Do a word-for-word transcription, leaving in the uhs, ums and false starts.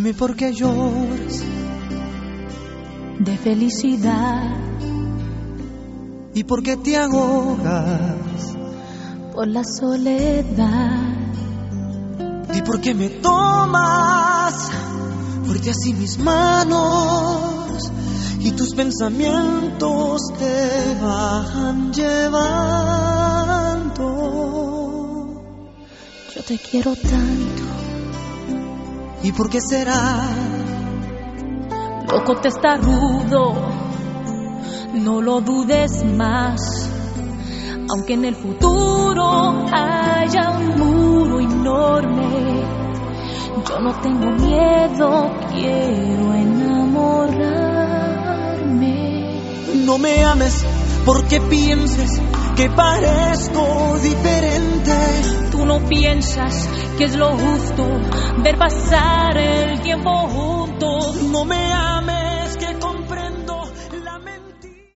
Dime por qué lloras de felicidad y por qué te ahogas por la soledad. ¿Y por qué me tomas fuerte así mis manos y tus pensamientos te van llevando? Yo te quiero tanto. ¿Y por qué será? Loco testarudo, no lo dudes más. Aunque en el futuro haya un muro enorme, yo no tengo miedo, quiero enamorarme. No me ames porque pienses que parezco diferente. Tú no piensas que es lo justo ver pasar el tiempo juntos. No me ames